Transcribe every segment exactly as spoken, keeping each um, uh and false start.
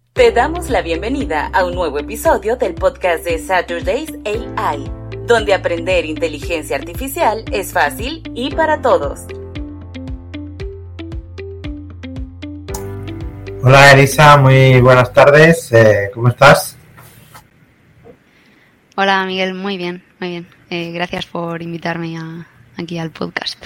Te damos la bienvenida a un nuevo episodio del podcast de Saturdays A I, donde aprender inteligencia artificial es fácil y para todos. Hola Elisa, muy buenas tardes, eh, ¿cómo estás? Hola Miguel, muy bien, muy bien. Eh, gracias por invitarme a, aquí al podcast.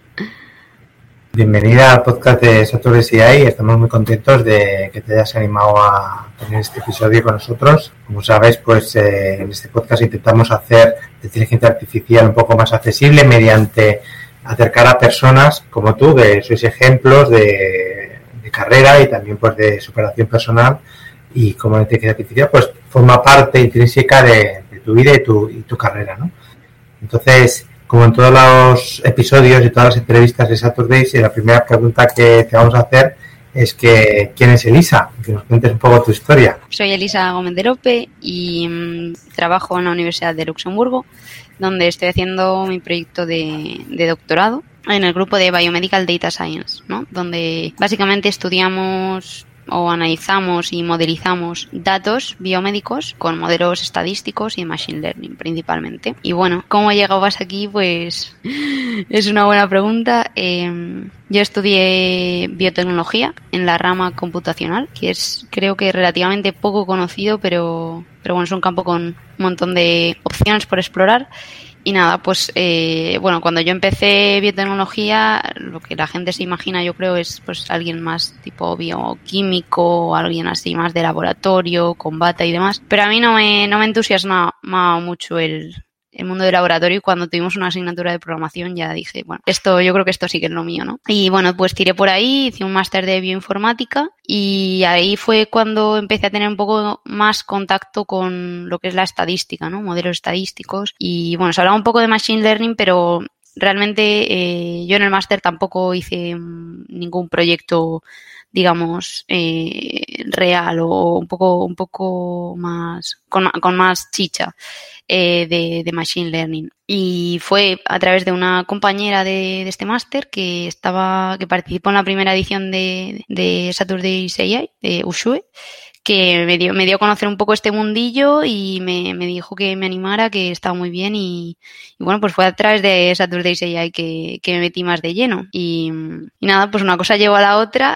Bienvenida al podcast de Saturdays A I. Estamos muy contentos de que te hayas animado a tener este episodio con nosotros. Como sabes, pues eh, en este podcast intentamos hacer la inteligencia artificial un poco más accesible mediante acercar a personas como tú, que sois ejemplos de, de carrera y también pues de superación personal, y como la inteligencia artificial pues forma parte intrínseca de, de tu vida y tu, y tu carrera, ¿no? Entonces, como en todos los episodios y todas las entrevistas de Saturdays, la primera pregunta que te vamos a hacer es que ¿quién es Elisa? Que nos cuentes un poco tu historia. Soy Elisa Gómez de Lope y mmm, trabajo en la Universidad de Luxemburgo, donde estoy haciendo mi proyecto de, de doctorado en el grupo de Biomedical Data Science, ¿no? Donde básicamente estudiamos o analizamos y modelizamos datos biomédicos con modelos estadísticos y machine learning principalmente. Y bueno, ¿cómo he llegado hasta aquí? Pues es una buena pregunta. Eh, yo estudié biotecnología en la rama computacional, que es creo que relativamente poco conocido, pero, pero bueno, es un campo con un montón de opciones por explorar. Y nada, pues eh, bueno, cuando yo empecé biotecnología, lo que la gente se imagina, yo creo, es pues alguien más tipo bioquímico, alguien así más de laboratorio, con bata y demás. Pero a mí no me, no me entusiasma mucho el, el mundo del laboratorio, y cuando tuvimos una asignatura de programación ya dije, bueno, esto, yo creo que esto sí que es lo mío, ¿no? Y bueno, pues tiré por ahí, hice un máster de bioinformática y ahí fue cuando empecé a tener un poco más contacto con lo que es la estadística, ¿no? Modelos estadísticos. Y bueno, se hablaba un poco de machine learning, pero realmente eh, yo en el máster tampoco hice ningún proyecto, digamos, eh, real o un poco, un poco más, con, con más chicha eh, de, de machine learning. Y fue a través de una compañera de, de este máster que estaba, que participó en la primera edición de, de Saturdays A I, de Ushue, que me dio, me dio a conocer un poco este mundillo y me, me dijo que me animara, que estaba muy bien, y, y bueno, pues fue a través de Saturdays A I que, que me metí más de lleno. Y, y nada, pues una cosa llevó a la otra.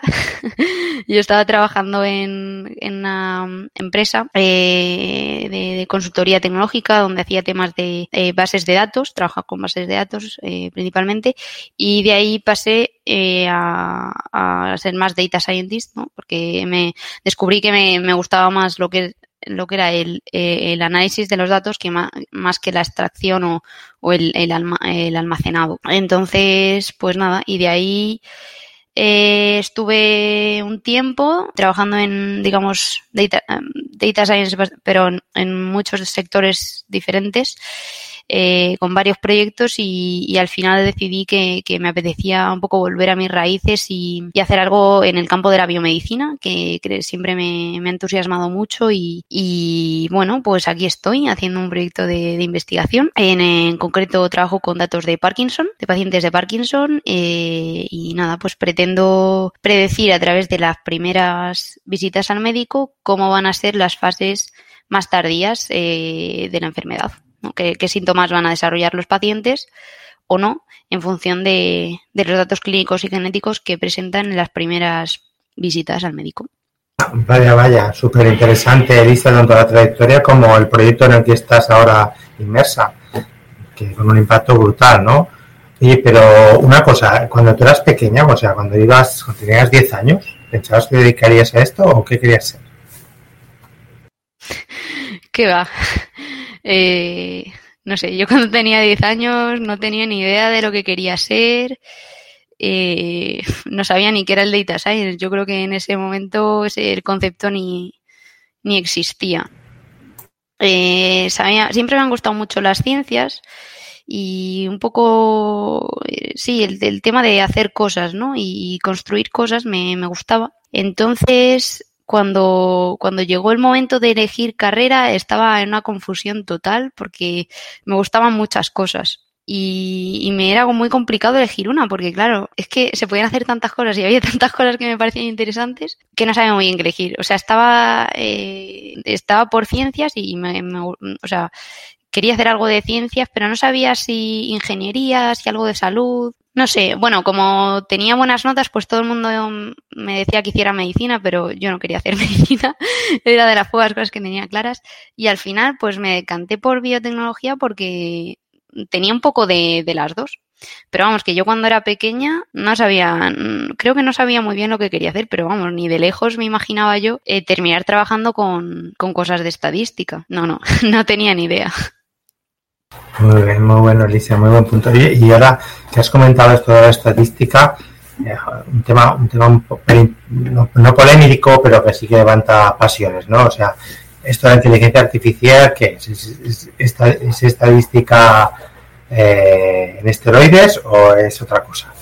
Yo estaba trabajando en, en una empresa eh, de, de consultoría tecnológica donde hacía temas de eh, bases de datos, trabajaba con bases de datos eh, principalmente, y de ahí pasé eh, a, a ser más data scientist, ¿no? Porque me descubrí que me, me gustaba más lo que lo que era el, el análisis de los datos que más, más que la extracción o, o el, el, alma, el almacenado. Entonces, pues nada, y de ahí eh, estuve un tiempo trabajando en, digamos, data, data science, pero en, en muchos sectores diferentes, eh, con varios proyectos, y, y al final decidí que, que me apetecía un poco volver a mis raíces y, y hacer algo en el campo de la biomedicina, que, que siempre me, me ha entusiasmado mucho, y, y bueno, pues aquí estoy haciendo un proyecto de, de investigación. En, en concreto trabajo con datos de Parkinson, de pacientes de Parkinson, eh, y nada, pues pretendo predecir a través de las primeras visitas al médico cómo van a ser las fases más tardías eh, de la enfermedad, ¿no? ¿Qué, qué síntomas van a desarrollar los pacientes o no en función de, de los datos clínicos y genéticos que presentan en las primeras visitas al médico? Vaya, vaya, súper interesante, Elisa, tanto la trayectoria como el proyecto en el que estás ahora inmersa, que con un impacto brutal, ¿no? Oye, pero una cosa, cuando tú eras pequeña, o sea, cuando ibas, cuando tenías diez años, ¿pensabas que te dedicarías a esto o qué querías ser? ¿Qué va? Eh, no sé, yo cuando tenía diez años no tenía ni idea de lo que quería ser, eh, no sabía ni qué era el data science. Yo creo que en ese momento ese, el concepto ni, ni existía. Eh, sabía, siempre me han gustado mucho las ciencias y un poco, eh, sí, el, el tema de hacer cosas, ¿no? Y construir cosas me, me gustaba. Entonces, Cuando, cuando llegó el momento de elegir carrera estaba en una confusión total porque me gustaban muchas cosas. y, y me era algo muy complicado elegir una, porque claro, es que se podían hacer tantas cosas y había tantas cosas que me parecían interesantes que no sabía muy bien qué elegir. O sea, estaba eh, estaba por ciencias y me, me, o sea, quería hacer algo de ciencias, pero no sabía si ingeniería, si algo de salud. No sé, bueno, como tenía buenas notas, pues todo el mundo me decía que hiciera medicina, pero yo no quería hacer medicina. Era de las pocas cosas que tenía claras. Y al final, pues me decanté por biotecnología porque tenía un poco de, de las dos. Pero vamos, que yo cuando era pequeña no sabía, creo que no sabía muy bien lo que quería hacer, pero vamos, ni de lejos me imaginaba yo eh, terminar trabajando con, con cosas de estadística. No, no, no tenía ni idea. Muy bien, muy bueno, Alicia, muy buen punto. Y, y ahora que has comentado esto de la estadística, eh, un tema, un tema un poco, no, no polémico, pero que sí que levanta pasiones, ¿no? O sea, esto de la inteligencia artificial, ¿qué es? ¿Es, es, es, es estadística eh, en esteroides o es otra cosa?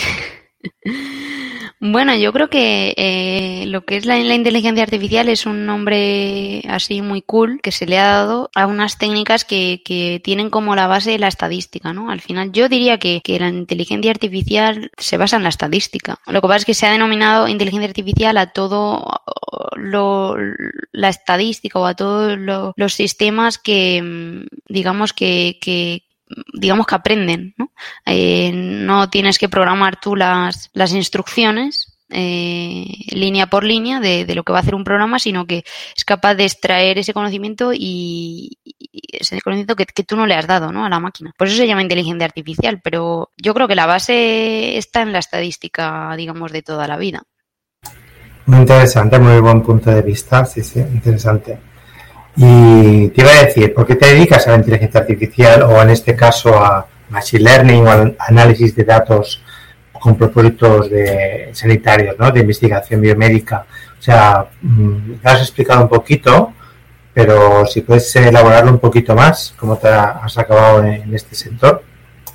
Bueno, yo creo que eh, lo que es la, la inteligencia artificial es un nombre así muy cool que se le ha dado a unas técnicas que, que tienen como la base la estadística, ¿no? Al final yo diría que, que la inteligencia artificial se basa en la estadística. Lo que pasa es que se ha denominado inteligencia artificial a todo lo, la estadística o a todos lo, los sistemas que, digamos que, que digamos que aprenden, ¿no? Eh, no tienes que programar tú las, las instrucciones eh, línea por línea de, de lo que va a hacer un programa, sino que es capaz de extraer ese conocimiento y, y ese conocimiento que, que tú no le has dado, ¿no? A la máquina. Por eso se llama inteligencia artificial, pero yo creo que la base está en la estadística, digamos, de toda la vida. Muy interesante, muy buen punto de vista, sí, sí, interesante. Y te iba a decir, ¿por qué te dedicas a la inteligencia artificial o en este caso a machine learning o al análisis de datos con propósitos de sanitarios, ¿no? De investigación biomédica? O sea, me has explicado un poquito, pero si puedes elaborarlo un poquito más, ¿cómo te has acabado en este sector?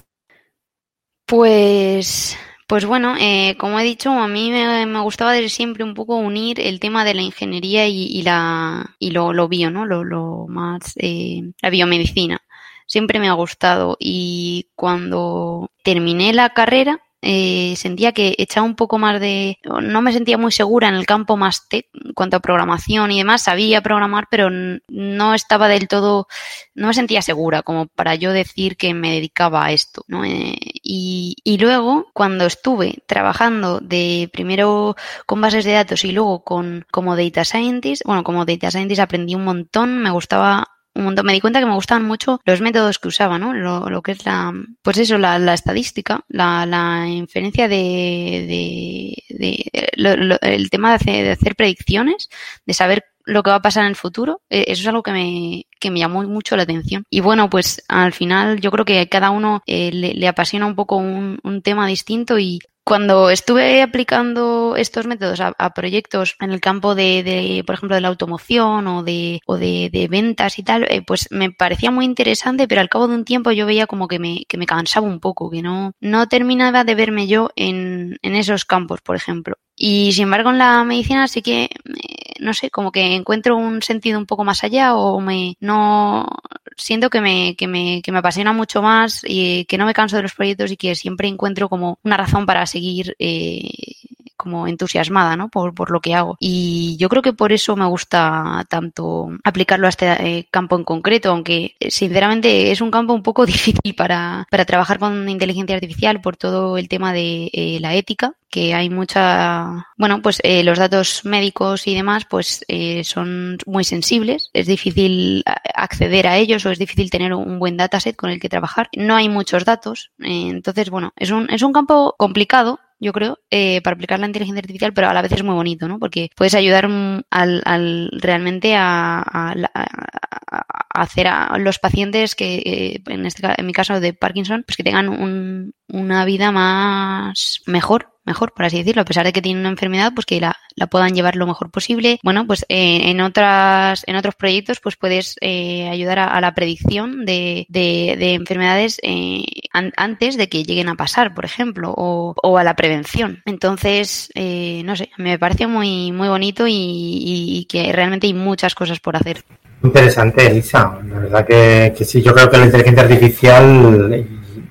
Pues... Pues bueno, eh, como he dicho, a mí me, me gustaba desde siempre un poco unir el tema de la ingeniería y, y la y lo, lo bio, ¿no? Lo, lo más eh, la biomedicina. Siempre me ha gustado y cuando terminé la carrera eh, sentía que echaba un poco más de... No me sentía muy segura en el campo más tech, en cuanto a programación y demás. Sabía programar, pero no estaba del todo... No me sentía segura como para yo decir que me dedicaba a esto, ¿no? Eh, y, y luego, cuando estuve trabajando de primero con bases de datos y luego con como data scientist, bueno, como data scientist aprendí un montón, me gustaba... un montón. Me di cuenta que me gustaban mucho los métodos que usaba, ¿no? Lo, lo que es la, pues eso, la, la estadística, la, la inferencia de, de, de lo, lo, el tema de hacer, de hacer predicciones, de saber lo que va a pasar en el futuro. Eso es algo que me, que me llamó mucho la atención. Y bueno, pues al final yo creo que cada uno eh, le, le apasiona un poco un, un tema distinto y cuando estuve aplicando estos métodos a, a proyectos en el campo de, de, por ejemplo, de la automoción o de, o de, de ventas y tal, eh, pues me parecía muy interesante, pero al cabo de un tiempo yo veía como que me, que me cansaba un poco, que no, no terminaba de verme yo en, en esos campos, por ejemplo. Y sin embargo en la medicina sí que, eh, no sé, como que encuentro un sentido un poco más allá o me, no, siento que me, que me, que me apasiona mucho más y que no me canso de los proyectos y que siempre encuentro como una razón para seguir eh, como entusiasmada, ¿no? Por, por lo que hago. Y yo creo que por eso me gusta tanto aplicarlo a este eh, campo en concreto, aunque sinceramente es un campo un poco difícil para, para trabajar con inteligencia artificial por todo el tema de eh, la ética, que hay mucha, bueno, pues eh, los datos médicos y demás pues eh, son muy sensibles, es difícil acceder a ellos o es difícil tener un buen dataset con el que trabajar, no hay muchos datos, eh, entonces bueno, es un, es un campo complicado, yo creo, eh, para aplicar la inteligencia artificial, pero a la vez es muy bonito, ¿no? Porque puedes ayudar al, al realmente a, a, a, a hacer a los pacientes que, eh, en este en mi caso de Parkinson, pues que tengan un, una vida más mejor. mejor, por así decirlo, a pesar de que tienen una enfermedad, pues que la, la puedan llevar lo mejor posible. Bueno, pues eh, en otras, en otros proyectos, pues puedes eh, ayudar a, a la predicción de, de, de enfermedades eh, an, antes de que lleguen a pasar, por ejemplo, o, o a la prevención. Entonces, eh, no sé, me parece muy, muy bonito y, y, y que realmente hay muchas cosas por hacer. Interesante, Elisa. La verdad que, que sí, yo creo que la inteligencia artificial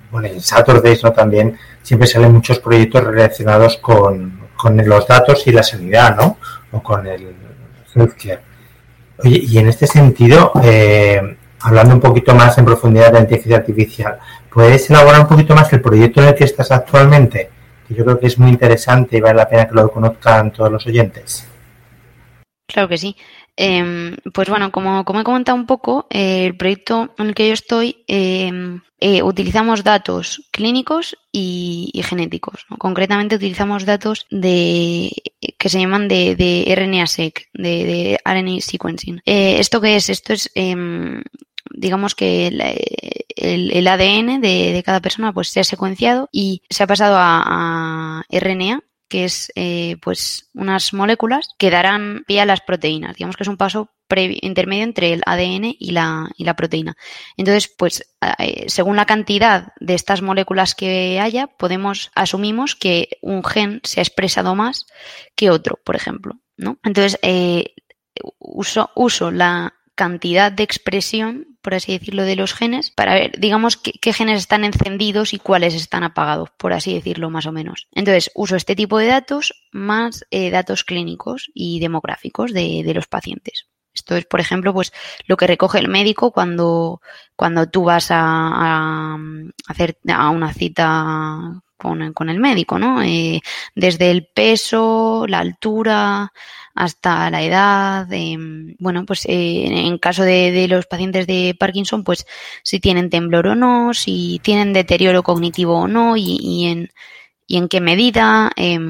bueno, en Saturdays, ¿no? También siempre salen muchos proyectos relacionados con, con los datos y la sanidad, ¿no? O con el healthcare. Oye, y en este sentido, eh, hablando un poquito más en profundidad de la inteligencia artificial, ¿puedes elaborar un poquito más el proyecto en el que estás actualmente? Que yo creo que es muy interesante y vale la pena que lo conozcan todos los oyentes. Claro que sí. Eh, pues bueno, como, como he comentado un poco, eh, el proyecto en el que yo estoy, eh, eh, utilizamos datos clínicos y, y genéticos, ¿no? Concretamente utilizamos datos de que se llaman de, de R N A-seq, de, de R N A sequencing. Eh, ¿Esto qué es? Esto es, eh, digamos que el, el, el A D N de, de cada persona pues se ha secuenciado y se ha pasado a, a R N A, que es eh, pues unas moléculas que darán pie a las proteínas. Digamos que es un paso previo, intermedio entre el A D N y la, y la proteína. Entonces, pues eh, según la cantidad de estas moléculas que haya, podemos asumimos que un gen se ha expresado más que otro, por ejemplo, ¿no? Entonces, eh, uso, uso la cantidad de expresión, por así decirlo, de los genes para ver, digamos, qué, qué genes están encendidos y cuáles están apagados, por así decirlo, más o menos. Entonces, uso este tipo de datos más eh, datos clínicos y demográficos de, de los pacientes. Esto es, por ejemplo, pues lo que recoge el médico cuando, cuando tú vas a, a hacer a una cita con, con el médico, ¿no? Eh, desde el peso, la altura, hasta la edad, eh, bueno, pues eh, en caso de, de los pacientes de Parkinson, pues si tienen temblor o no, si tienen deterioro cognitivo o no y, y en y en qué medida, eh,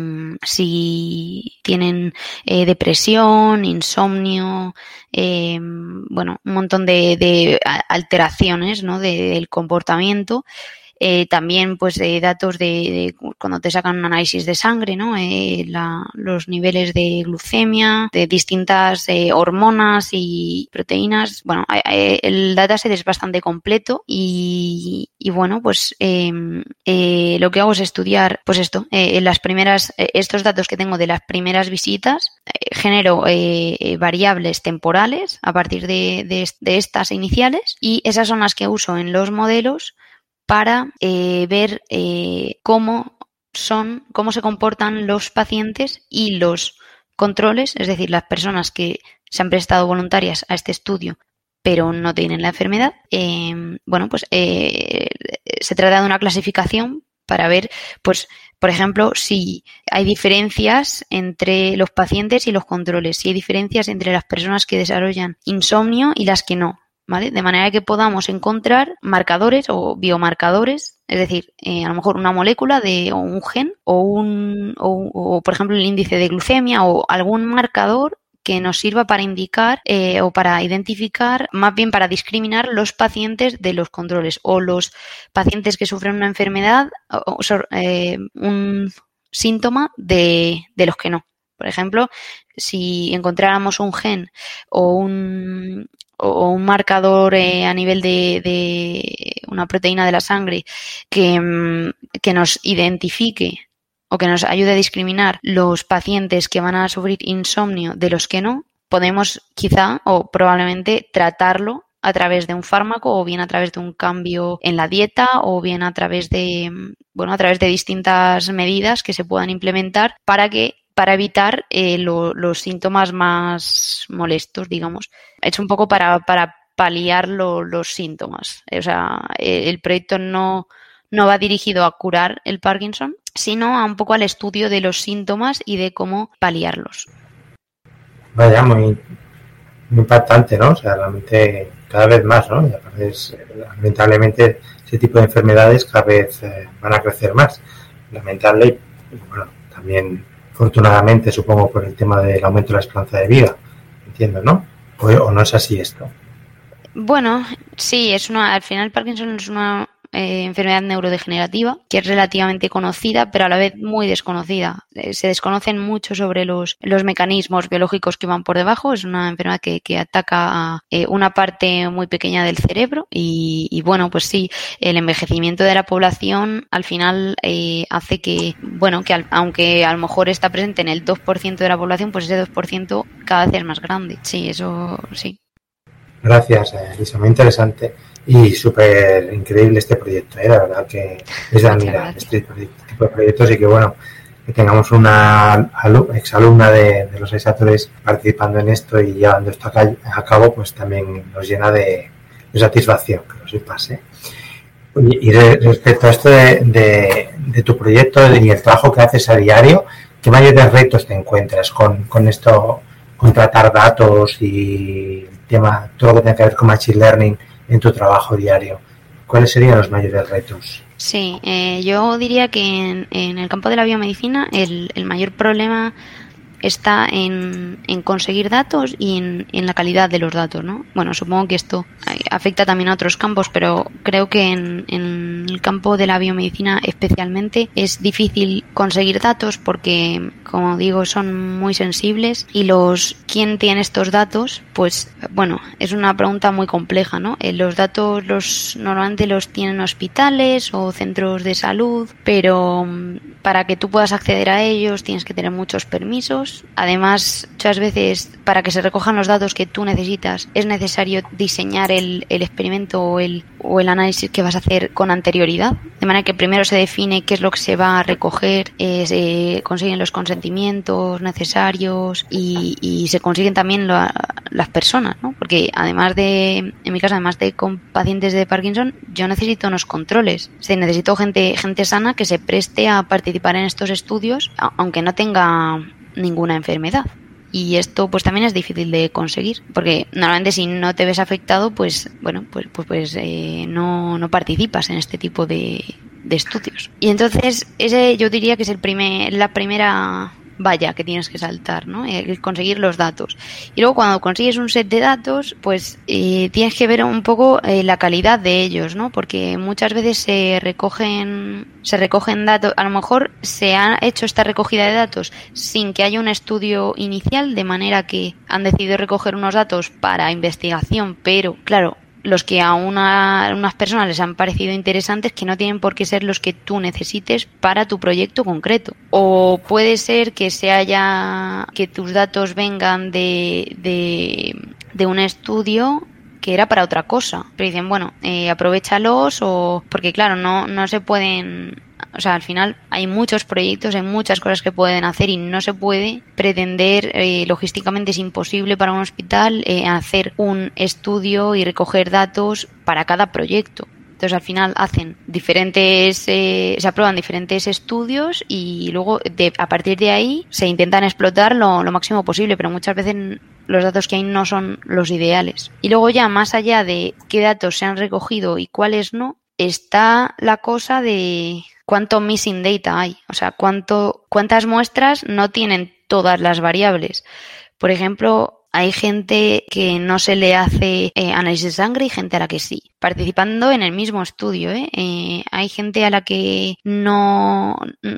si tienen eh, depresión, insomnio, eh, bueno, un montón de, de alteraciones, ¿no? de, del comportamiento. Eh, también, pues, de datos de, de cuando te sacan un análisis de sangre, ¿no? Eh, la, los niveles de glucemia, de distintas eh, hormonas y proteínas. Bueno, eh, el dataset es bastante completo y, y bueno, pues, eh, eh, lo que hago es estudiar, pues esto, eh, las primeras, eh, estos datos que tengo de las primeras visitas, eh, genero eh, variables temporales a partir de, de, de estas iniciales y esas son las que uso en los modelos para eh, ver eh, cómo son, cómo se comportan los pacientes y los controles, es decir, las personas que se han prestado voluntarias a este estudio pero no tienen la enfermedad. Eh, bueno, pues eh, se trata de una clasificación para ver, pues, por ejemplo, si hay diferencias entre los pacientes y los controles, si hay diferencias entre las personas que desarrollan insomnio y las que no. ¿Vale? De manera que podamos encontrar marcadores o biomarcadores, es decir, eh, a lo mejor una molécula de o un gen o un o, o por ejemplo el índice de glucemia o algún marcador que nos sirva para indicar eh, o para identificar, más bien para discriminar los pacientes de los controles o los pacientes que sufren una enfermedad o, o eh, un síntoma de, de los que no. Por ejemplo, si encontráramos un gen o un o un marcador eh, a nivel de, de una proteína de la sangre que, que nos identifique o que nos ayude a discriminar los pacientes que van a sufrir insomnio de los que no, podemos quizá o probablemente tratarlo a través de un fármaco o bien a través de un cambio en la dieta o bien a través de, bueno, a través de distintas medidas que se puedan implementar para que para evitar eh, lo, los síntomas más molestos, digamos. He hecho un poco para, para paliar lo, los síntomas. O sea, el proyecto no, no va dirigido a curar el Parkinson, sino a un poco al estudio de los síntomas y de cómo paliarlos. Vaya, muy, muy impactante, ¿no? O sea, realmente cada vez más, ¿no? Y aparte es, lamentablemente, ese tipo de enfermedades cada vez eh, van a crecer más. Lamentable y, bueno, también afortunadamente, supongo, por el tema del aumento de la esperanza de vida, entiendo, ¿no? O, o no es así esto. Bueno, sí, es una, al final Parkinson es una eh, enfermedad neurodegenerativa que es relativamente conocida, pero a la vez muy desconocida. Eh, se desconocen mucho sobre los, los mecanismos biológicos que van por debajo. Es una enfermedad que, que ataca a eh, una parte muy pequeña del cerebro y, y bueno, pues sí, el envejecimiento de la población al final eh, hace que, bueno, que al, aunque a lo mejor está presente en el dos por ciento de la población, pues ese dos por ciento cada vez es más grande. Sí, eso sí. Gracias, Elisa, muy interesante y súper increíble este proyecto, ¿eh? La verdad que es de admirar este tipo de proyectos y que bueno, que tengamos una alu- exalumna de, de los Exatores participando en esto y llevando esto a, ca- a cabo, pues también nos llena de, de satisfacción, que lo sepas, ¿eh? Y re- respecto a esto de, de, de tu proyecto y el trabajo que haces a diario, ¿qué mayores retos te encuentras con, con esto, con tratar datos y tema, todo lo que tenga que ver con Machine Learning en tu trabajo diario? ¿Cuáles serían los mayores retos? Sí, eh, yo diría que en, en el campo de la biomedicina el, el mayor problema está en, en conseguir datos y en, en la calidad de los datos, ¿no? Bueno, supongo que esto afecta también a otros campos, pero creo que en, en el campo de la biomedicina especialmente es difícil conseguir datos porque, como digo, son muy sensibles y los ¿quién tiene estos datos? Pues, bueno, es una pregunta muy compleja, ¿no? Eh, los datos los normalmente los tienen hospitales o centros de salud, pero para que tú puedas acceder a ellos tienes que tener muchos permisos. Además, muchas veces para que se recojan los datos que tú necesitas es necesario diseñar el, el experimento o el, o el análisis que vas a hacer con anterioridad. De manera que primero se define qué es lo que se va a recoger, eh, se consiguen los consentimientos necesarios y, y se consiguen también lo, las personas, ¿no? Porque además de, en mi caso, además de con pacientes de Parkinson, yo necesito unos controles. O sea, necesito gente, gente sana que se preste a participar en estos estudios, aunque no tenga ninguna enfermedad. Y esto pues también es difícil de conseguir, porque normalmente si no te ves afectado, pues bueno, pues pues, pues eh, no, no participas en este tipo de, de estudios. Y entonces ese yo diría que es el primer, la primera valla que tienes que saltar, ¿no? El conseguir los datos. Y luego cuando consigues un set de datos, pues eh, tienes que ver un poco eh, la calidad de ellos, ¿no? Porque muchas veces se recogen se recogen datos, a lo mejor se ha hecho esta recogida de datos sin que haya un estudio inicial, de manera que han decidido recoger unos datos para investigación, pero claro, los que a una, unas personas les han parecido interesantes que no tienen por qué ser los que tú necesites para tu proyecto concreto. O puede ser que se haya, que tus datos vengan de, de, de un estudio que era para otra cosa. Pero dicen, bueno, eh, aprovéchalos o... Porque claro, no, no se pueden... O sea, al final hay muchos proyectos, hay muchas cosas que pueden hacer y no se puede pretender, eh, logísticamente es imposible para un hospital eh, hacer un estudio y recoger datos para cada proyecto. Entonces al final hacen diferentes, eh, se aprueban diferentes estudios y luego de, a partir de ahí se intentan explotar lo, lo máximo posible, pero muchas veces los datos que hay no son los ideales. Y luego ya más allá de qué datos se han recogido y cuáles no, está la cosa de cuánto missing data hay, o sea, cuánto, cuántas muestras no tienen todas las variables. Por ejemplo, hay gente que no se le hace eh, análisis de sangre y gente a la que sí, participando en el mismo estudio, ¿eh? Eh, hay gente a la que no,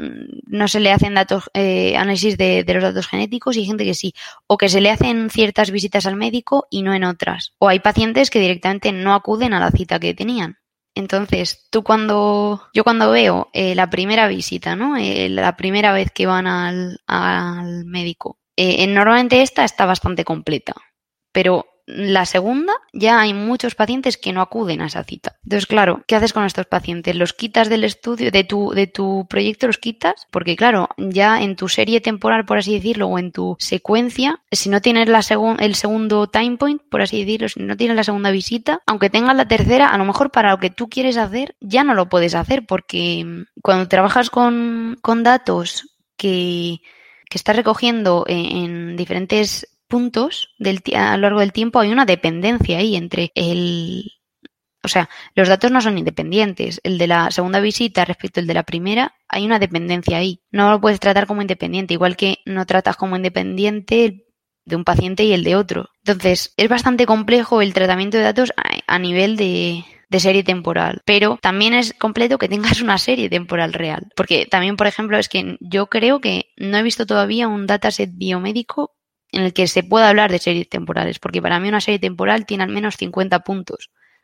no se le hacen datos, eh, análisis de, de los datos genéticos y hay gente que sí, o que se le hacen ciertas visitas al médico y no en otras, o hay pacientes que directamente no acuden a la cita que tenían. Entonces, tú cuando, yo cuando veo eh, la primera visita, ¿no? Eh, la primera vez que van al, al médico, eh, normalmente esta está bastante completa, pero la segunda ya hay muchos pacientes que no acuden a esa cita. Entonces, claro, ¿qué haces con estos pacientes? ¿Los quitas del estudio, de tu, de tu proyecto los quitas? Porque claro, ya en tu serie temporal, por así decirlo, o en tu secuencia, si no tienes la segun, el segundo time point, por así decirlo, si no tienes la segunda visita, aunque tengas la tercera, a lo mejor para lo que tú quieres hacer, ya no lo puedes hacer, porque cuando trabajas con, con datos que, que estás recogiendo en, en diferentes puntos del, a lo largo del tiempo, hay una dependencia ahí entre el... O sea, los datos no son independientes. El de la segunda visita respecto al de la primera, hay una dependencia ahí. No lo puedes tratar como independiente, igual que no tratas como independiente de un paciente y el de otro. Entonces, es bastante complejo el tratamiento de datos a, a nivel de... de serie temporal, pero también es completo que tengas una serie temporal real, porque también, por ejemplo, es que yo creo que no he visto todavía un dataset biomédico en el que se pueda hablar de series temporales, porque para mí una serie temporal tiene al menos cincuenta puntos.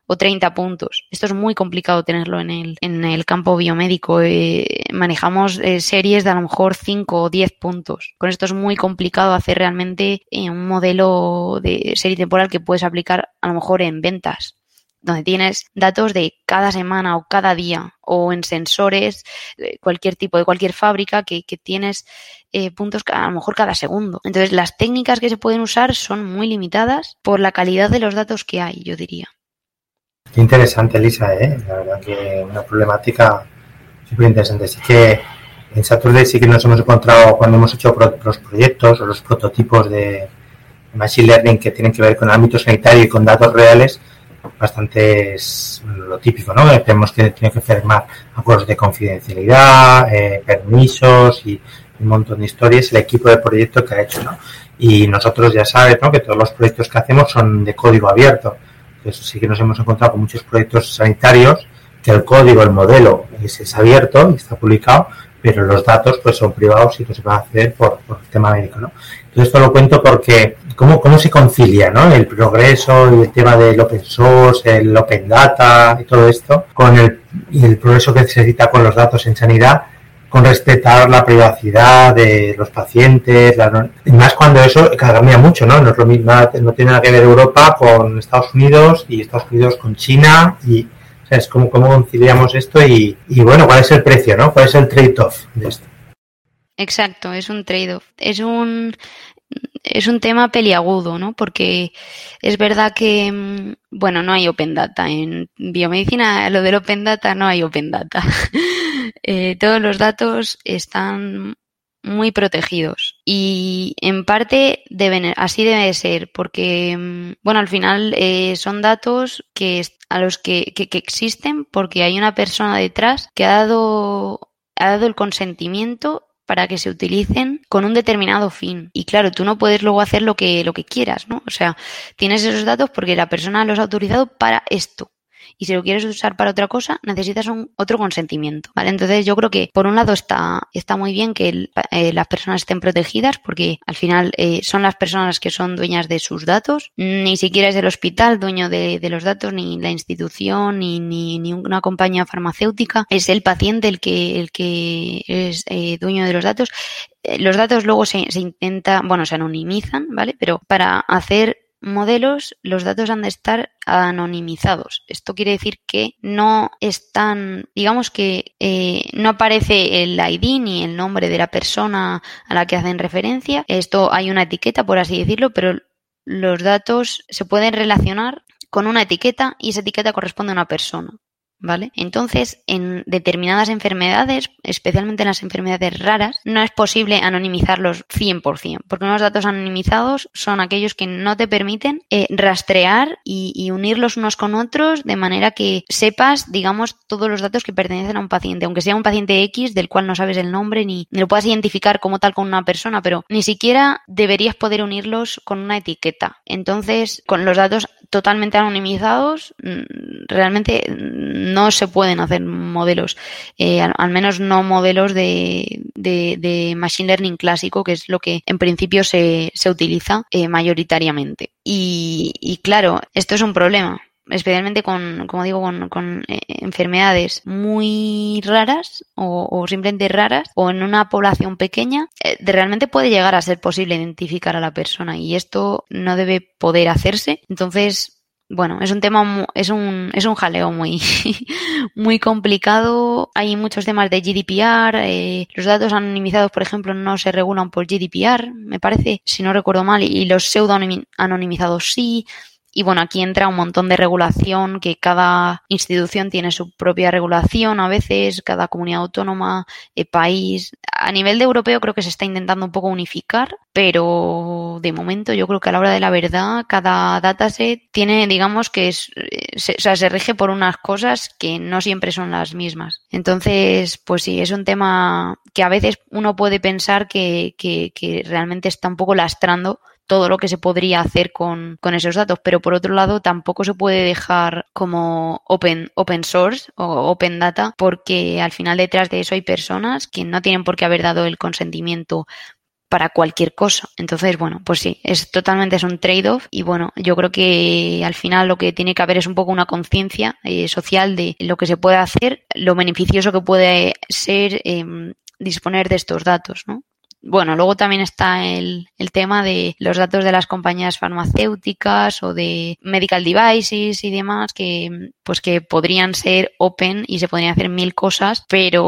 o treinta puntos. Esto es muy complicado tenerlo en el, en el campo biomédico. Eh, manejamos eh, series de a lo mejor cinco o diez puntos. Con esto es muy complicado hacer realmente eh, un modelo de serie temporal que puedes aplicar a lo mejor en ventas, donde tienes datos de cada semana o cada día, o en sensores, cualquier tipo de cualquier fábrica que, que tienes eh, puntos a lo mejor cada segundo. Entonces, las técnicas que se pueden usar son muy limitadas por la calidad de los datos que hay, yo diría. Qué interesante, Elisa, ¿eh? La verdad que una problemática súper interesante. Sí que en Saturday sí que nos hemos encontrado cuando hemos hecho pro- los proyectos o los prototipos de Machine Learning que tienen que ver con el ámbito sanitario y con datos reales, bastante es lo típico, ¿no? Tenemos que tener que firmar acuerdos de confidencialidad, eh, permisos y un montón de historias, el equipo de proyecto que ha hecho, ¿no? Y nosotros ya sabes, ¿no?, que todos los proyectos que hacemos son de código abierto. Entonces sí que nos hemos encontrado con muchos proyectos sanitarios que el código, el modelo es, es abierto y está publicado, pero los datos pues son privados y no se puede hacer por, por el tema médico, ¿no? Entonces esto lo cuento porque cómo, cómo se concilia, ¿no?, el progreso y el tema del open source, el open data y todo esto con el, y el progreso que se necesita con los datos en sanidad, con respetar la privacidad de los pacientes, la, y más cuando eso cambia mucho, ¿no? No es lo mismo, no tiene nada que ver Europa con Estados Unidos y Estados Unidos con China y, o sea, es como cómo conciliamos esto y, y bueno, ¿cuál es el precio, no? ¿Cuál es el trade-off de esto? Exacto, es un trade-off. Es un es un tema peliagudo, ¿no? Porque es verdad que, bueno, no hay open data. En biomedicina, lo del open data, no hay open data. eh, todos los datos están muy protegidos y en parte deben, así debe ser, porque, bueno, al final eh, son datos que a los que, que, que existen porque hay una persona detrás que ha dado, ha dado el consentimiento para que se utilicen con un determinado fin. Y claro, tú no puedes luego hacer lo que, lo que quieras, ¿no? O sea, tienes esos datos porque la persona los ha autorizado para esto. Y si lo quieres usar para otra cosa, necesitas un otro consentimiento, ¿vale? Entonces yo creo que por un lado está, está muy bien que el, eh, las personas estén protegidas porque al final eh, son las personas que son dueñas de sus datos. Ni siquiera es el hospital dueño de, de los datos, ni la institución, ni, ni, ni una compañía farmacéutica. Es el paciente el que, el que es eh, dueño de los datos. Eh, los datos luego se, se intenta, bueno, se anonimizan, ¿vale? Pero para hacer modelos, los datos han de estar anonimizados. Esto quiere decir que no están, digamos que eh, no aparece el I D ni el nombre de la persona a la que hacen referencia. Esto hay una etiqueta, por así decirlo, pero los datos se pueden relacionar con una etiqueta y esa etiqueta corresponde a una persona, ¿vale? Entonces, en determinadas enfermedades, especialmente en las enfermedades raras, no es posible anonimizarlos cien por ciento, porque unos datos anonimizados son aquellos que no te permiten eh, rastrear y, y unirlos unos con otros de manera que sepas, digamos, todos los datos que pertenecen a un paciente, aunque sea un paciente X del cual no sabes el nombre ni, ni lo puedas identificar como tal con una persona, pero ni siquiera deberías poder unirlos con una etiqueta. Entonces, con los datos totalmente anonimizados, realmente no se pueden hacer modelos, eh, al, al menos no modelos de, de, de machine learning clásico, que es lo que en principio se, se utiliza eh, mayoritariamente. Y, y claro, esto es un problema, especialmente con, como digo, con, con eh, enfermedades muy raras o, o simplemente raras o en una población pequeña, eh, de realmente puede llegar a ser posible identificar a la persona y esto no debe poder hacerse. Entonces, bueno, es un tema, es un, es un jaleo muy, muy complicado. Hay muchos temas de G D P R. Eh, los datos anonimizados, por ejemplo, no se regulan por G D P R, me parece, si no recuerdo mal, y los pseudo anonimizados sí. Y bueno, aquí entra un montón de regulación, que cada institución tiene su propia regulación, a veces, cada comunidad autónoma, eh, país. A nivel de europeo creo que se está intentando un poco unificar, pero de momento yo creo que a la hora de la verdad, cada dataset tiene, digamos, que es, se, o sea, se rige por unas cosas que no siempre son las mismas. Entonces, pues sí, es un tema que a veces uno puede pensar que, que, que realmente está un poco lastrando todo lo que se podría hacer con, con esos datos, pero por otro lado tampoco se puede dejar como open, open source o open data, porque al final detrás de eso hay personas que no tienen por qué haber dado el consentimiento para cualquier cosa. Entonces, bueno, pues sí, es totalmente es un trade-off y bueno, yo creo que al final lo que tiene que haber es un poco una conciencia eh, social de lo que se puede hacer, lo beneficioso que puede ser eh, disponer de estos datos, ¿no? Bueno, luego también está el, el tema de los datos de las compañías farmacéuticas o de medical devices y demás que pues que podrían ser open y se podrían hacer mil cosas,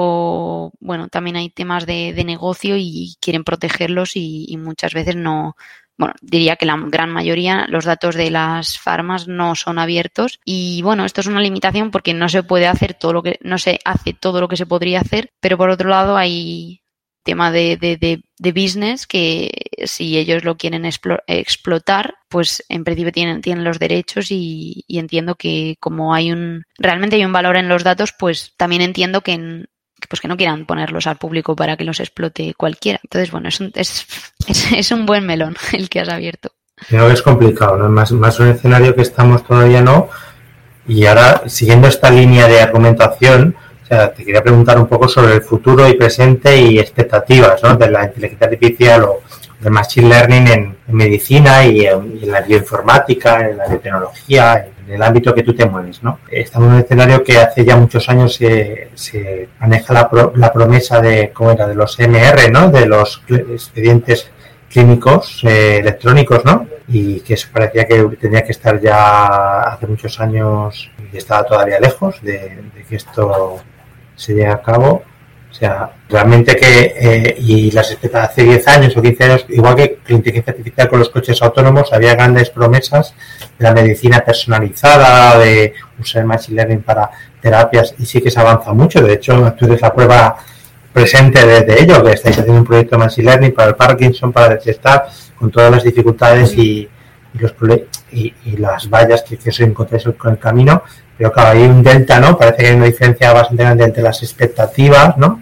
pero bueno, también hay temas de, de negocio y quieren protegerlos y, y muchas veces no. Bueno, diría que la gran mayoría, los datos de las farmas no son abiertos y bueno, esto es una limitación porque no se puede hacer todo lo que, no se hace todo lo que se podría hacer, pero por otro lado hay tema de, de, de, de business que si ellos lo quieren explo- explotar, pues en principio tienen, tienen los derechos y, y entiendo que como hay un, realmente hay un valor en los datos, pues también entiendo que en, pues que no quieran ponerlos al público para que los explote cualquiera. Entonces, bueno, es un, es, es, es un buen melón el que has abierto. Creo que es complicado, ¿no? Más, más un escenario que estamos todavía no. Y ahora, siguiendo esta línea de argumentación, o sea, te quería preguntar un poco sobre el futuro y presente y expectativas, ¿no? De la inteligencia artificial o del machine learning en, en medicina y en, y en la bioinformática, en la biotecnología, en el ámbito que tú te mueves, ¿no? Estamos en un escenario que hace ya muchos años se, se maneja la, pro, la promesa de, ¿cómo era? De los M R, ¿no? De los expedientes clínicos eh, electrónicos, ¿no? Y que eso parecía que tenía que estar ya hace muchos años y estaba todavía lejos de, de que esto se lleve a cabo. O sea, realmente que, eh, y las expectativas hace diez años o quince años, igual que la inteligencia artificial con los coches autónomos, había grandes promesas de la medicina personalizada, de usar el machine learning para terapias, y sí que se avanza mucho. De hecho, tú eres la prueba presente de, de ello, que estáis haciendo un proyecto de machine learning para el Parkinson, para detectar con todas las dificultades y, y los y, y las vallas que, que os encontráis con el camino. Pero claro, hay un delta, ¿no? Parece que hay una diferencia bastante grande entre las expectativas, ¿no?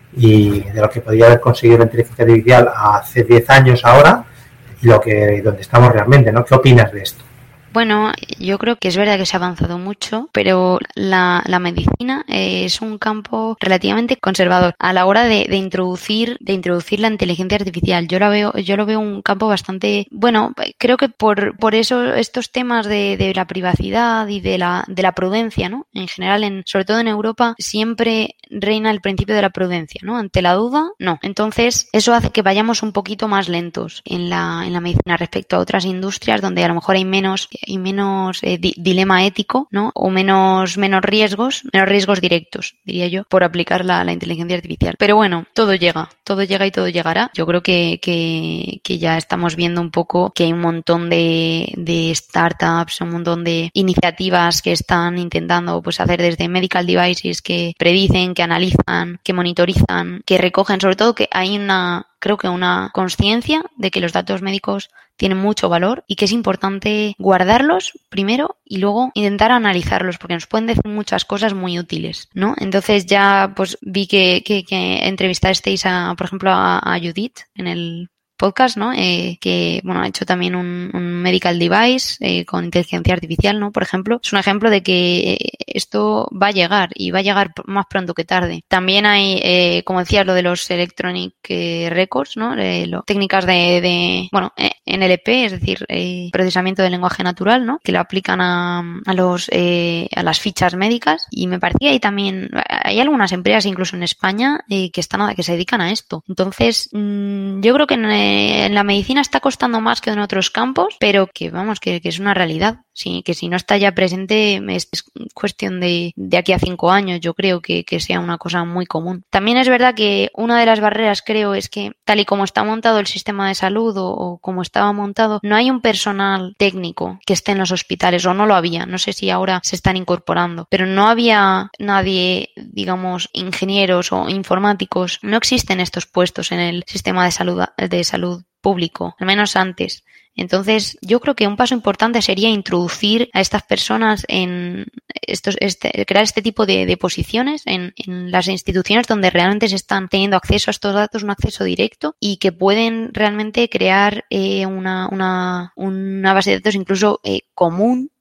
Y de lo que podría haber conseguido la inteligencia artificial hace diez años ahora y lo que donde estamos realmente, ¿no? ¿Qué opinas de esto? Bueno, yo creo que es verdad que se ha avanzado mucho, pero la, la medicina eh, es un campo relativamente conservador a la hora de, de introducir de introducir la inteligencia artificial. Yo lo veo yo lo veo un campo bastante bueno. Creo que por por eso estos temas de, de la privacidad y de la de la prudencia, ¿no? En general, en sobre todo en Europa siempre reina el principio de la prudencia, ¿no? Ante la duda, no. Entonces eso hace que vayamos un poquito más lentos en la en la medicina respecto a otras industrias donde a lo mejor hay menos y menos eh, di- dilema ético, ¿no? O menos menos riesgos, menos riesgos directos, diría yo, por aplicar la, la inteligencia artificial. Pero bueno, todo llega, todo llega y todo llegará. Yo creo que, que, que ya estamos viendo un poco que hay un montón de, de startups, un montón de iniciativas que están intentando pues hacer desde medical devices que predicen, que analizan, que monitorizan, que recogen, sobre todo que hay una, creo que una conciencia de que los datos médicos tienen mucho valor y que es importante guardarlos primero y luego intentar analizarlos porque nos pueden decir muchas cosas muy útiles, ¿no? Entonces ya pues vi que, que, que entrevistasteis a, por ejemplo, a, a Judith en el podcast, ¿no? Eh, que, bueno, ha hecho también un, un medical device eh, con inteligencia artificial, ¿no? Por ejemplo, es un ejemplo de que esto va a llegar y va a llegar más pronto que tarde. También hay, eh, como decías, lo de los electronic eh, records, ¿no? Eh, lo, técnicas de, de, bueno, eh, N L P, es decir, eh, procesamiento del lenguaje natural, ¿no? Que lo aplican a, a los, eh, a las fichas médicas y me parecía ahí también, hay algunas empresas incluso en España eh, que están, que se dedican a esto. Entonces, mmm, yo creo que en en la medicina está costando más que en otros campos, pero que vamos, que, que es una realidad. Sí, que si no está ya presente es, es cuestión de, de aquí a cinco años, yo creo que, que sea una cosa muy común. También es verdad que una de las barreras, creo, es que tal y como está montado el sistema de salud o, o como estaba montado, no hay un personal técnico que esté en los hospitales, o no lo había, no sé si ahora se están incorporando, pero no había nadie, digamos, ingenieros o informáticos, no existen estos puestos en el sistema de salud, de salud público, al menos antes. Entonces, yo creo que un paso importante sería introducir a estas personas en estos, este, crear este tipo de, de posiciones en, en las instituciones donde realmente se están teniendo acceso a estos datos, un acceso directo y que pueden realmente crear eh, una, una, una base de datos incluso eh, común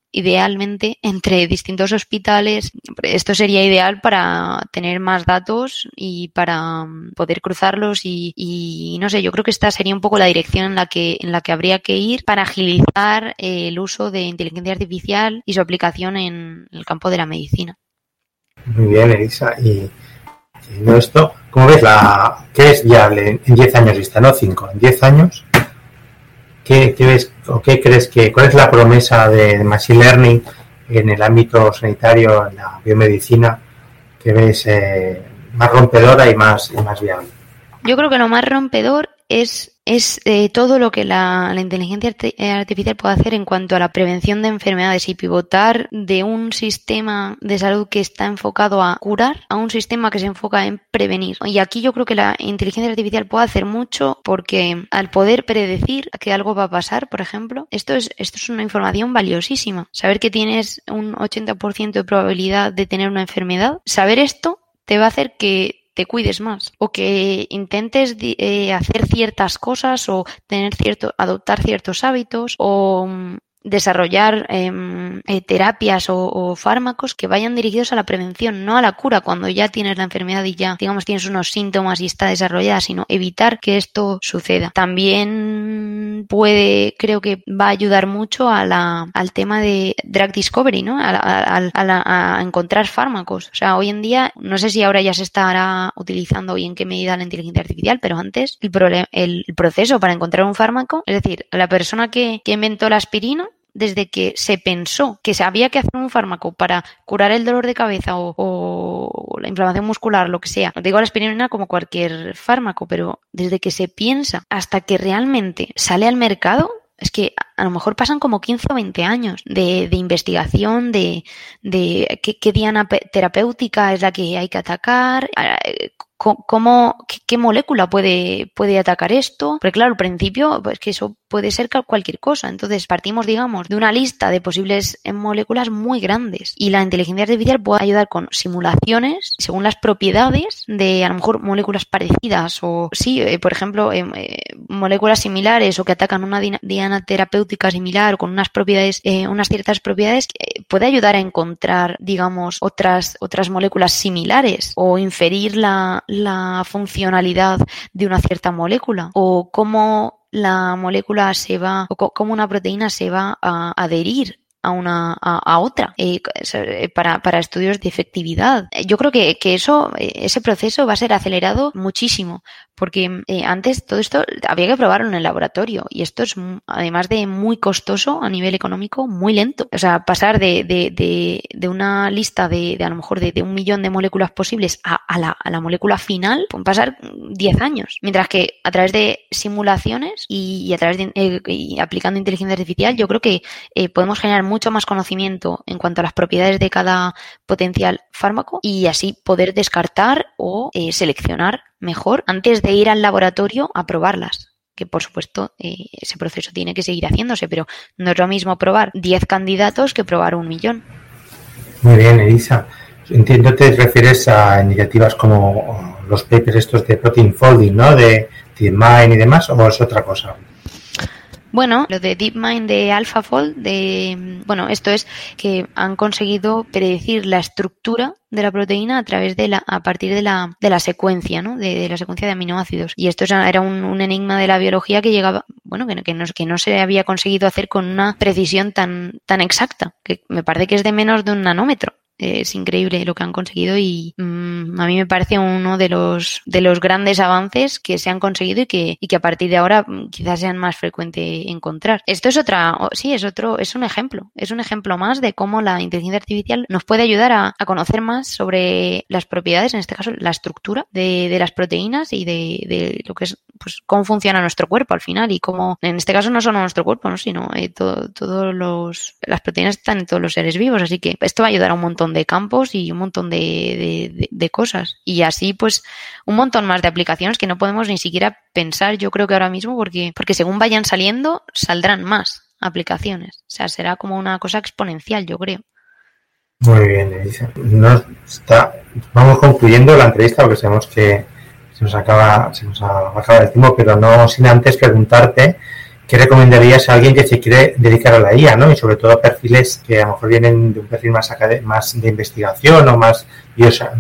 idealmente entre distintos hospitales. Esto sería ideal para tener más datos y para poder cruzarlos y, y no sé, yo creo que esta sería un poco la dirección en la que en la que habría que ir para agilizar el uso de inteligencia artificial y su aplicación en el campo de la medicina. Muy bien, Elisa. Y no esto, ¿cómo ves la qué es viable en diez años vista, no cinco, en diez años? ¿Qué, qué ves o qué crees que cuál es la promesa de Machine Learning en el ámbito sanitario, en la biomedicina, que ves eh, más rompedora y más y más viable? Yo creo que lo más rompedor es es eh, todo lo que la, la inteligencia artificial puede hacer en cuanto a la prevención de enfermedades y pivotar de un sistema de salud que está enfocado a curar a un sistema que se enfoca en prevenir. Y aquí yo creo que la inteligencia artificial puede hacer mucho porque al poder predecir que algo va a pasar, por ejemplo, esto es, esto es una información valiosísima. Saber que tienes un ochenta por ciento de probabilidad de tener una enfermedad, saber esto te va a hacer que te cuides más o que intentes eh, hacer ciertas cosas o tener cierto, adoptar ciertos hábitos o um, desarrollar eh, eh, terapias o, o fármacos que vayan dirigidos a la prevención, no a la cura cuando ya tienes la enfermedad y ya, digamos, tienes unos síntomas y está desarrollada, sino evitar que esto suceda. También puede, creo que va a ayudar mucho a la, al tema de drug discovery, ¿no? A, a, a, la, a encontrar fármacos. O sea, hoy en día, no sé si ahora ya se estará utilizando y en qué medida la inteligencia artificial, pero antes el, problema, el, el proceso para encontrar un fármaco, es decir, la persona que, que inventó la aspirina, desde que se pensó que se había que hacer un fármaco para curar el dolor de cabeza o, o la inflamación muscular, lo que sea. No digo la aspirina como cualquier fármaco, pero desde que se piensa hasta que realmente sale al mercado, es que a lo mejor pasan como quince o veinte años de, de investigación, de, de qué, qué diana terapéutica es la que hay que atacar, cómo, qué, qué molécula puede, puede atacar esto. Porque claro, al principio, pues que eso puede ser cualquier cosa. Entonces partimos, digamos, de una lista de posibles moléculas muy grandes. Y la inteligencia artificial puede ayudar con simulaciones según las propiedades de a lo mejor moléculas parecidas o sí, eh, por ejemplo, eh, eh, moléculas similares o que atacan una diana terapéutica similar o con unas propiedades, eh, unas ciertas propiedades, eh, puede ayudar a encontrar, digamos, otras, otras moléculas similares o inferir la, la funcionalidad de una cierta molécula o cómo la molécula se va, o cómo una proteína se va a adherir a una a, a otra eh, para, para estudios de efectividad. Yo creo que, que eso ese proceso va a ser acelerado muchísimo porque eh, antes todo esto había que probarlo en el laboratorio y esto es además de muy costoso a nivel económico, muy lento. O sea, pasar de, de, de, de una lista de, de a lo mejor de, de un millón de moléculas posibles a, a, la, a la molécula final, pueden pasar diez años. Mientras que a través de simulaciones y, y a través de eh, y aplicando inteligencia artificial, yo creo que eh, podemos generar mucho más conocimiento en cuanto a las propiedades de cada potencial fármaco y así poder descartar o eh, seleccionar mejor antes de ir al laboratorio a probarlas. Que por supuesto eh, ese proceso tiene que seguir haciéndose, pero no es lo mismo probar diez candidatos que probar un millón. Muy bien, Elisa. Entiendo que te refieres a iniciativas como los papers estos de protein folding, ¿no? De DeepMind y demás, ¿o es otra cosa? Bueno, lo de DeepMind de AlphaFold, de, bueno, esto es que han conseguido predecir la estructura de la proteína a través de la, a partir de la, de la secuencia, ¿no? De, de la secuencia de aminoácidos. Y esto era un, un enigma de la biología que llegaba, bueno, que, que, no, que no se había conseguido hacer con una precisión tan, tan exacta, que me parece que es de menos de un nanómetro. Es increíble lo que han conseguido y mmm, a mí me parece uno de los de los grandes avances que se han conseguido y que y que a partir de ahora quizás sean más frecuente encontrar. Esto es otra, sí, es otro, es un ejemplo, es un ejemplo más de cómo la inteligencia artificial nos puede ayudar a, a conocer más sobre las propiedades, en este caso la estructura de, de las proteínas y de, de lo que es, pues, cómo funciona nuestro cuerpo al final y cómo, en este caso no solo nuestro cuerpo, ¿no? Sino eh, todo, todos los, las proteínas están en todos los seres vivos, así que esto va a ayudar a un montón de campos y un montón de, de, de, de cosas y así pues un montón más de aplicaciones que no podemos ni siquiera pensar, yo creo que ahora mismo porque, porque según vayan saliendo saldrán más aplicaciones, o sea será como una cosa exponencial, yo creo. Muy bien, Elisa. Nos está, vamos concluyendo la entrevista porque sabemos que se nos acaba se nos acaba el tiempo, pero no sin antes preguntarte ¿qué recomendarías a alguien que se quiere dedicar a la I A, ¿no? Y sobre todo a perfiles que a lo mejor vienen de un perfil más, acad- más de investigación o más biosa-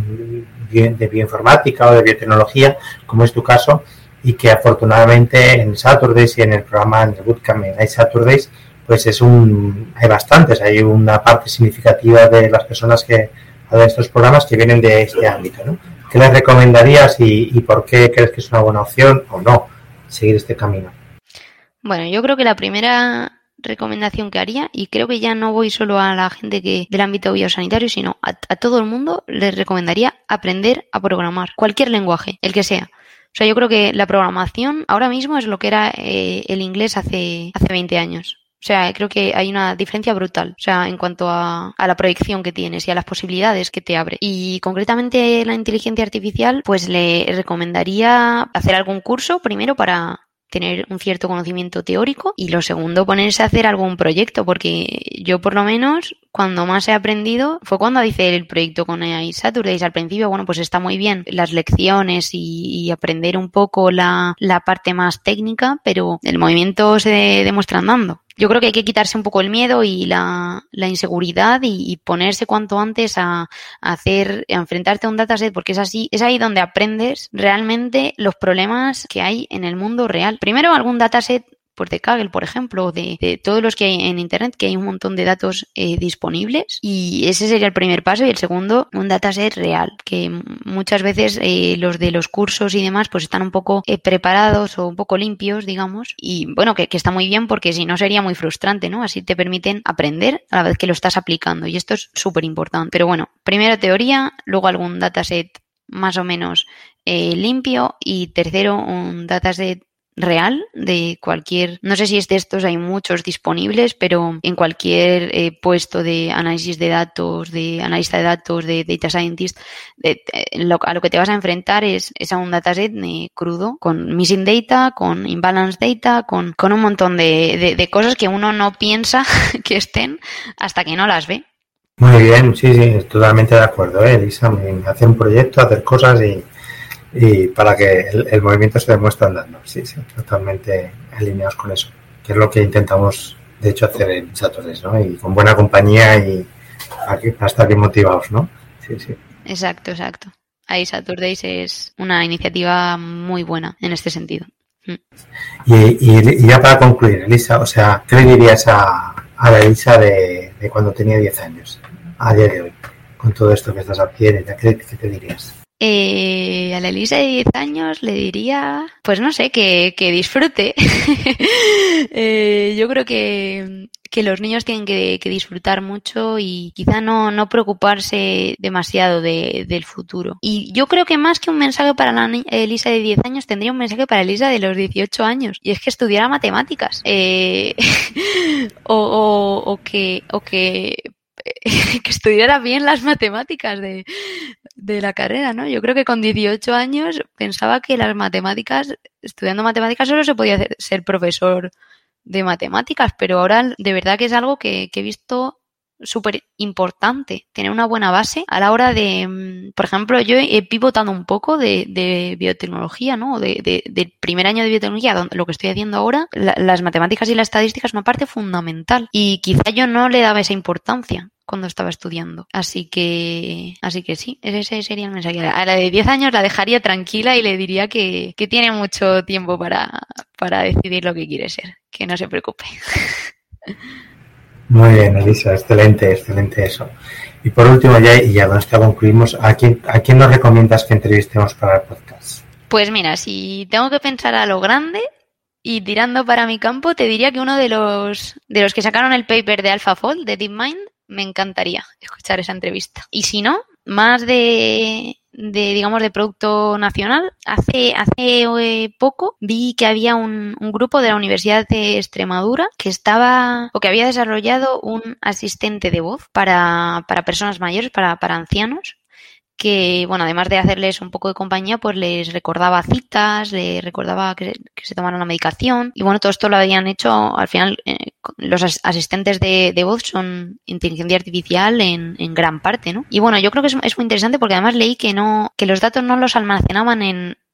de bioinformática o de biotecnología, como es tu caso, y que afortunadamente en Saturdays y en el programa, en el bootcamp en iSaturdays, pues es un, hay bastantes, hay una parte significativa de las personas que hacen estos programas que vienen de este ámbito, ¿no? ¿Qué les recomendarías y, y por qué crees que es una buena opción o no seguir este camino? Bueno, yo creo que la primera recomendación que haría, y creo que ya no voy solo a la gente que del ámbito biosanitario, sino a, a todo el mundo, les recomendaría aprender a programar, cualquier lenguaje, el que sea. O sea, yo creo que la programación ahora mismo es lo que era eh, el inglés hace, hace veinte años. O sea, creo que hay una diferencia brutal, o sea, en cuanto a, a la proyección que tienes y a las posibilidades que te abre. Y concretamente la inteligencia artificial, pues le recomendaría hacer algún curso primero para tener un cierto conocimiento teórico y lo segundo, ponerse a hacer algún proyecto, porque yo por lo menos cuando más he aprendido fue cuando hice el proyecto con iSaturdays. Al principio, bueno, pues está muy bien las lecciones y, y aprender un poco la, la parte más técnica, pero el movimiento se demuestra andando. Yo creo que hay que quitarse un poco el miedo y la, la inseguridad y, y ponerse cuanto antes a, a hacer, a enfrentarte a un dataset, porque es así, es ahí donde aprendes realmente los problemas que hay en el mundo real. Primero, algún dataset, pues de Kaggle, por ejemplo, de, de todos los que hay en Internet, que hay un montón de datos eh, disponibles, y ese sería el primer paso. Y el segundo, un dataset real, que muchas veces eh, los de los cursos y demás pues están un poco eh, preparados o un poco limpios, digamos, y bueno, que, que está muy bien porque si no sería muy frustrante, ¿no? Así te permiten aprender a la vez que lo estás aplicando y esto es súper importante. Pero bueno, primero teoría, luego algún dataset más o menos eh, limpio y tercero un dataset real de cualquier, no sé si es de estos, hay muchos disponibles, pero en cualquier eh, puesto de análisis de datos, de analista de datos, de data scientist, de, de, lo, a lo que te vas a enfrentar es, es a un dataset eh, crudo, con missing data, con imbalanced data, con, con un montón de, de, de cosas que uno no piensa que estén hasta que no las ve. Muy bien, sí, sí, totalmente de acuerdo, ¿eh, Elisa? Hacer un proyecto, hacer cosas y y para que el, el movimiento se demuestre andando. Sí, sí, totalmente alineados con eso, que es lo que intentamos de hecho hacer en Saturdays, ¿no? Y con buena compañía y aquí, para estar bien motivados, ¿no? Sí, sí. Exacto, exacto. Ahí Saturdays es una iniciativa muy buena en este sentido. Mm. Y, y, y ya para concluir, Elisa, o sea, ¿qué le dirías a, a la Elisa de, de cuando tenía diez años, a día de hoy, con todo esto que estás haciendo? ¿Qué, qué te dirías? Eh, a la Elisa de diez años le diría, pues no sé, que, que disfrute. eh, yo creo que, que los niños tienen que, que disfrutar mucho y quizá no, no preocuparse demasiado de, del futuro. Y yo creo que más que un mensaje para la Elisa de diez años, tendría un mensaje para Elisa de los dieciocho años. Y es que estudiara matemáticas. Eh, o, o, o que, o que que estudiara bien las matemáticas de, de la carrera, ¿no? Yo creo que con dieciocho años pensaba que las matemáticas, estudiando matemáticas solo se podía hacer, ser profesor de matemáticas, pero ahora de verdad que es algo que, que he visto súper importante, tener una buena base a la hora de, por ejemplo, yo he pivotado un poco de, de biotecnología, ¿no? De, de, del primer año de biotecnología, donde, lo que estoy haciendo ahora, la, las matemáticas y la estadística es una parte fundamental y quizá yo no le daba esa importancia cuando estaba estudiando. Así que, así que sí, ese sería el mensaje. A la de diez años la dejaría tranquila y le diría que, que tiene mucho tiempo para, para decidir lo que quiere ser, que no se preocupe. Muy bien, Elisa, excelente, excelente eso. Y por último, ya, y ya con esto concluimos, ¿a quién, ¿a quién nos recomiendas que entrevistemos para el podcast? Pues mira, si tengo que pensar a lo grande y tirando para mi campo, te diría que uno de los, de los que sacaron el paper de AlphaFold, de DeepMind, me encantaría escuchar esa entrevista. Y si no, más de, de digamos, de producto nacional, hace hace eh, poco vi que había un, un grupo de la Universidad de Extremadura que estaba, o que había desarrollado un asistente de voz para, para personas mayores, para, para ancianos, que, bueno, además de hacerles un poco de compañía, pues les recordaba citas, les recordaba que, que se tomaran la medicación. Y bueno, todo esto lo habían hecho, al final, eh, los as- asistentes de, de voz son inteligencia artificial en, en gran parte, ¿no? Y bueno, yo creo que es, es muy interesante porque además leí que no, que los datos no los almacenaban en,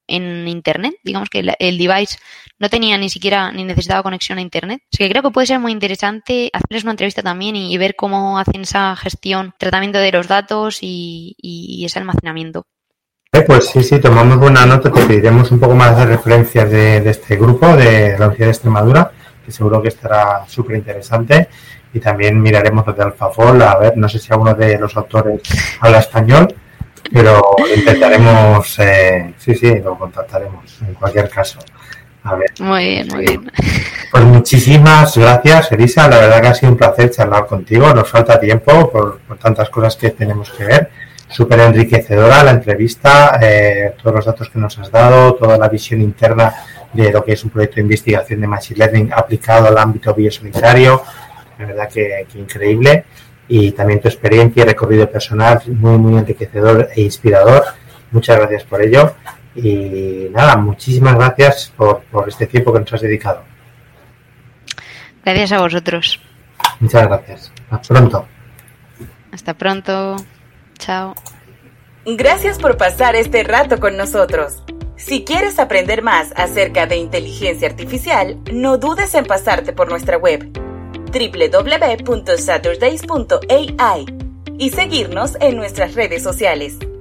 en internet, digamos que el, el device no tenía ni siquiera ni necesitaba conexión a internet. Así que creo que puede ser muy interesante hacerles una entrevista también y, y ver cómo hacen esa gestión, tratamiento de los datos y, y, y ese almacenamiento. Pues sí, sí, tomamos buena nota, te pediremos un poco más de referencias de, de este grupo de la Universidad de Extremadura, que seguro que estará súper interesante, y también miraremos lo de AlphaFold, a ver, no sé si alguno de los autores habla español, pero intentaremos, eh, sí, sí, lo contactaremos en cualquier caso. A ver. Muy bien, muy bien. Pues muchísimas gracias, Elisa, la verdad que ha sido un placer charlar contigo, nos falta tiempo por, por tantas cosas que tenemos que ver. Súper enriquecedora la entrevista, eh, todos los datos que nos has dado, toda la visión interna de lo que es un proyecto de investigación de Machine Learning aplicado al ámbito biosanitario, la verdad que, que increíble, y también tu experiencia y recorrido personal muy, muy enriquecedor e inspirador. Muchas gracias por ello y nada, muchísimas gracias por, por este tiempo que nos has dedicado. Gracias a vosotros. Muchas gracias. Hasta pronto. Hasta pronto. Chao. Gracias por pasar este rato con nosotros. Si quieres aprender más acerca de inteligencia artificial, no dudes en pasarte por nuestra web doble u doble u doble u punto saturdays punto a i y seguirnos en nuestras redes sociales.